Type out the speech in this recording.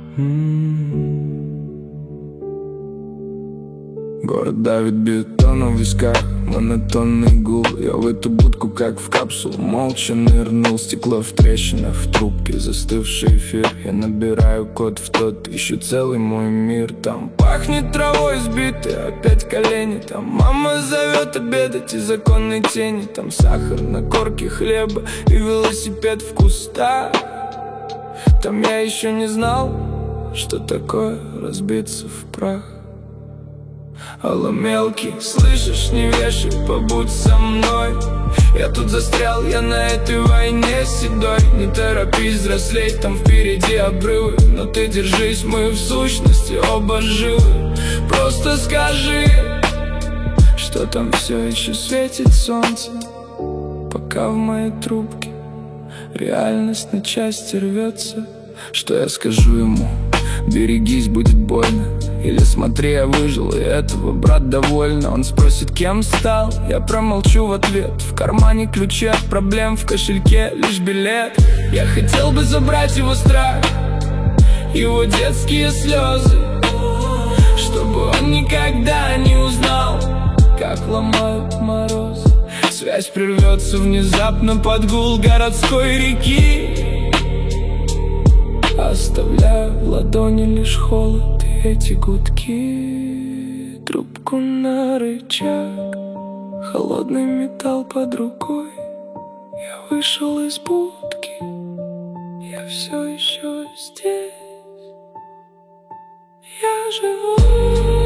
Город давит бетоном в висках, монотонный гул. Я в эту будку, как в капсулу, молча нырнул. Стекло в трещинах, в трубке застывший эфир. Я набираю код в тот, ищу целый мой мир. Там пахнет травой сбитой, опять колени. Там мама зовет обедать из законной тени. Там сахар на корке хлеба и велосипед в кустах. Там я еще не знал, что такое разбиться в прах. Алло, мелкий, слышишь, не вешай, побудь со мной. Я тут застрял, я на этой войне седой. Не торопись взрослеть, там впереди обрывы. Но ты держись, мы в сущности оба живы. Просто скажи, что там все еще светит солнце, пока в моей трубке реальность на части рвется. Что я скажу ему? Берегись, будет больно. Или смотри, я выжил, и этого брат довольно. Он спросит, кем стал, я промолчу в ответ. В кармане ключи от проблем, в кошельке лишь билет. Я хотел бы забрать его страх, его детские слезы, чтобы он никогда не узнал, как ломают морозы. Связь прервется внезапно под гул городской реки, оставляю в ладони лишь холод и эти гудки. Трубку на рычаг, холодный металл под рукой. Я вышел из будки, я все еще здесь. Я живу.